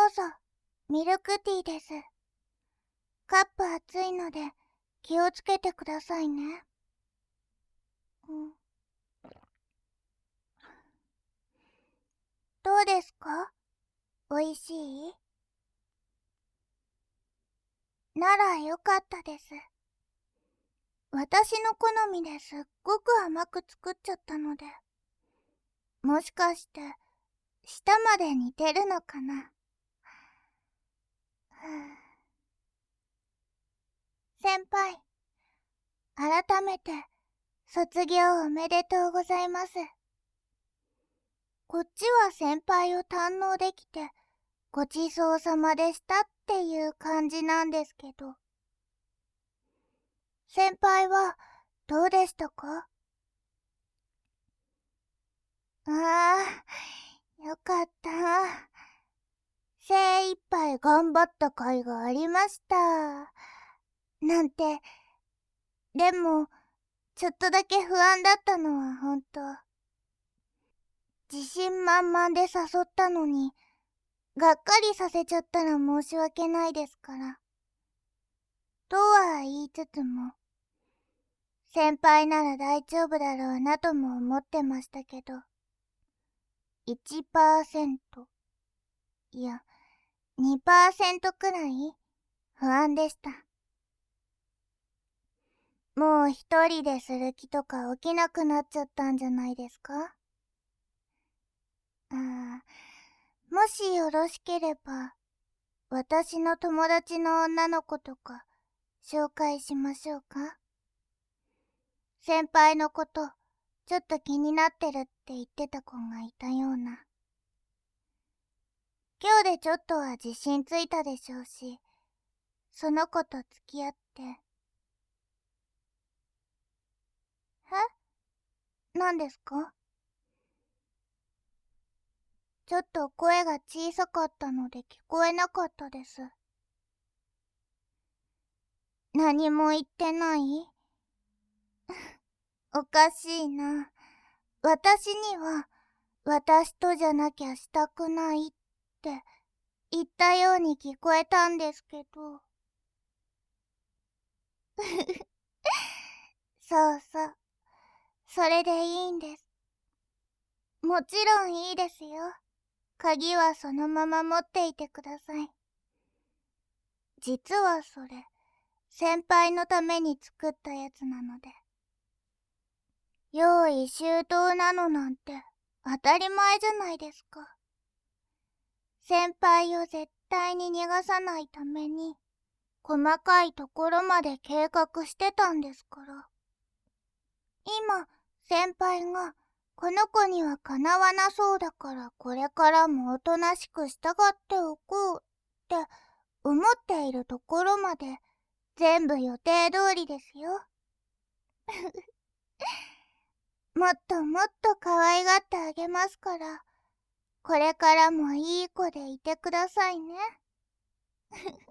うぞ、ミルクティーです。カップ熱いので気をつけてくださいね。どうですか？おいしい？ならよかったです。私の好みですっごく甘く作っちゃったので、もしかして舌まで似てるのかな。先輩、改めて卒業おめでとうございます。こっちは先輩を堪能できてごちそうさまでしたっていう感じなんですけど、先輩はどうでしたか？ああ、よかった。精一杯頑張った甲斐がありました。なんて、でも、ちょっとだけ不安だったのは本当。自信満々で誘ったのに、がっかりさせちゃったら申し訳ないですから。とは言いつつも、先輩なら大丈夫だろうなとも思ってましたけど、1%、いや、2% くらい不安でした。もう一人でする気とか起きなくなっちゃったんじゃないですか？もしよろしければ、私の友達の女の子とか紹介しましょうか？先輩のこと、ちょっと気になってるって言ってた子がいたような。今日でちょっとは自信ついたでしょうし、その子と付き合って。何ですか？ちょっと声が小さかったので聞こえなかったです。何も言ってない？おかしいな。私には、私とじゃなきゃしたくないって言ったように聞こえたんですけど。そうそう。それでいいんです。もちろんいいですよ。鍵はそのまま持っていてください。実はそれ、先輩のために作ったやつなので。用意周到なのなんて当たり前じゃないですか。先輩を絶対に逃がさないために、細かいところまで計画してたんですから。今、先輩が、この子にはかなわなそうだからこれからもおとなしく従っておこうって思っているところまで全部予定通りですよ。もっともっと可愛がってあげますから、これからもいい子でいてくださいね。